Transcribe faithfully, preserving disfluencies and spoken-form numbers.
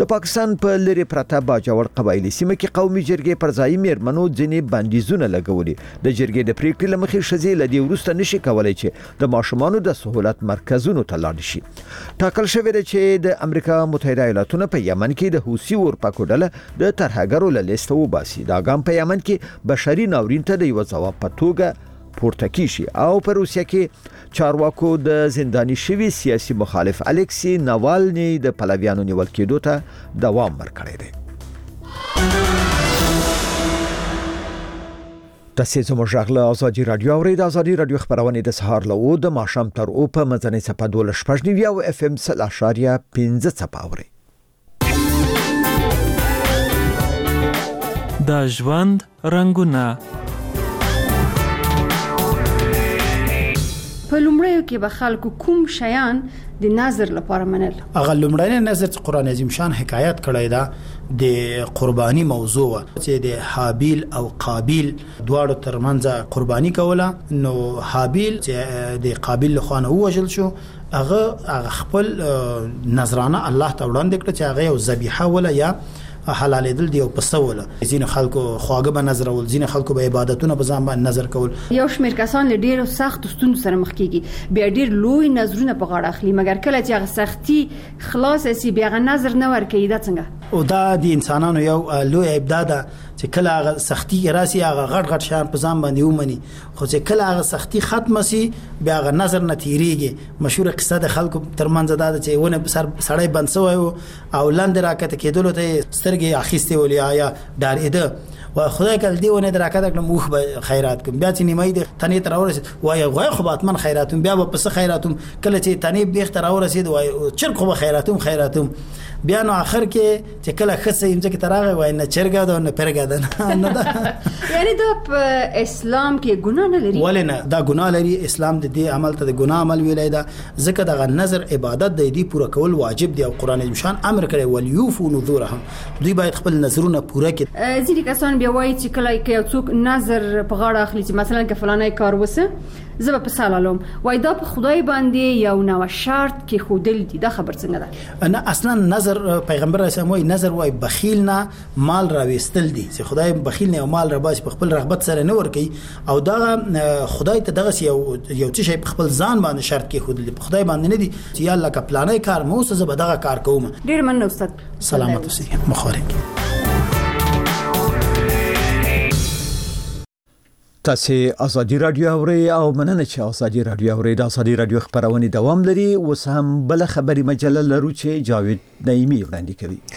د پاکستان په لری پرته باجوړ قبایلی سیمه کې قومي جرګې پر ځای میرمنو ځینې بندیزونه لګولي. د جرګې د پریکړې لمخې شزې لدی ورسته نشي کولای چې د ماشومانو د سہولت مرکزونو ته لاړ شي. ټاکل شوی دی چې د امریکا متحده ایالاتونو په یمن کې د حوثي اورپکو ډله د ترهګرو له لیسته وباسي. دا ګام په یمن کې بشري ناورین ته د یو ځواب په توګه پورته کیږي او په روسیه کې چارواکو د زنداني شوی سیاسي مخالف الکسی ناوالني د پلویانو نیول کېدو ته دوام ورکړی دی. تاسو زموږ غږ ازادي رادیو اورئ. د ازادي رادیو خبرونه د سهار له او د ماښام تر او په مزنه صفه دوله شپږ نیو او اف ام صفر اشاریه پنځه صفه اورئ. د ژوند رنگونه په لومړیو کې به خلکو کوم شیان د نظر لپاره منل. هغه لومړنی نظر چې قران عظیم شان حکایت کړی دا د قرباني موضوع چې د حابیل او قابیل دواړو ترمنځ قرباني کوله. نو حابیل چې د قابیل له خوا وژل شو هغه خپل نظرانه الله ته وړاندې کړ چې هغه یو ذبیحه ولا یا حلال دل دی او پسوله. ځین خلکو خواږه به نظر ول، ځین خلکو به عبادتونه په ځان باندې نظر کول. یو شمېر کسان له ډیرو سخت ستونزو سره مخ کیږي، بیا ډیر لوی نظرونه په غاړه اخلي، مګر کله چې هغه سختي خلاص شي بیا هغه نظر نه ورکوي. دا څنګه؟ او دا د انسانانو یو لوی ابداع ده چې کله هغه سختی راسي هغه غټ غټ شان په ځان باندې ومني، خو چې کله هغه سختی ختم شي بیا هغه نظر نه تیریږي. مشهور قصه د خلکو ترمنځ ده چې ونه سر سړی بند سوی او لاندې راکته کېدل ته سترګې اخیسته ولیا یا ډارېده و خدای کله دیونه دراکته کړم موخ به خیرات کوم. بیا چې نیمه د تنې تر اورسید وای غوای خو باتمن خیراتم بیا په پس خیراتم کله چې تنې بیخ تر اورسید وای چرخ خو خیراتم خیراتم بیا نو اخر کې چې کله خصه یم چې تراغه وای نه چرګا ده نه پرګا ده نه ده. یعنی دا په اسلام کې ګناه نه لري؟ ولې نه، دا ګناه لري. اسلام د دې عمل ته د ګناه عمل ویلای دا ځکه دغه نظر عبادت د دې پوره کول واجب دی او قران مشان امر کړی وليوفوا نذورهم، دوی باید خپل نظرونه پوره کړي. ځینې کسان بیا وایي چې کله کې یو څوک نظر په غاړه اخلي چې مثلا که فلانه کار وسه زه په سلام وای دا په خدای باندې یو نو شرط کې خودل دي. دا خبر څنګه ده؟ نه اصلا نظر پیغمبر اسلام وای نظر وای بخیل نه مال راويستل دي چې خدای بخیل نه مال را باز په خپل رغبت سره نه ور کوي او دا خدای ته دغه یو یو څه شي په خپل ځان باندې شرط کې خودل دي، په خدای باندې نه دي چې یا الله کا پلانې کار مو څه زه به دغه کار کوم. ډیر مننه استاد. سلامت اوسئ. مخارج. تاسو ازادي رادیو اورئ او مننه چې ازادي رادیو اورئ. د ازادي رادیو خبرونه دوام لري. اوس هم بل خبري مجله لرو چې جاوید نعیمی وړاندې کوي.